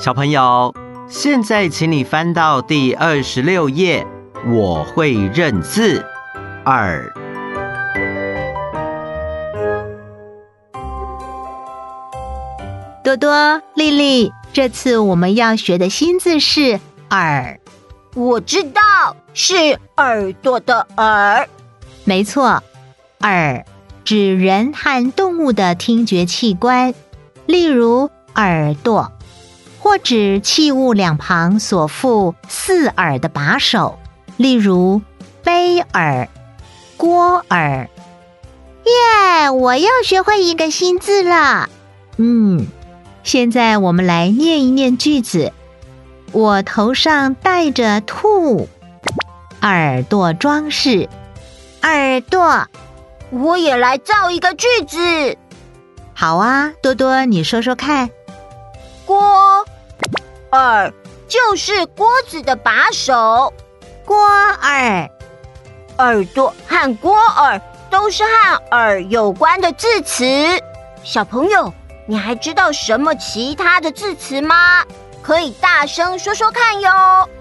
小朋友，现在请你翻到第26页，我会认字耳。 多多、丽丽，这次我们要学的新字是耳。 我知道，是耳朵的耳。 没错，耳指人和动物的听觉器官，例如耳朵，或指器物两旁所附4耳的把手，例如杯耳、锅耳。 耶，我又学会一个新字了。 现在我们来念一念句子。我头上戴着兔耳朵装饰。 耳朵，我也来造一个句子。 好啊，多多，你说说看。 锅耳就是锅子的把手， 锅耳。 耳朵和锅耳都是和耳有关的字词。小朋友，你还知道什么其他的字词吗？可以大声说说看哟。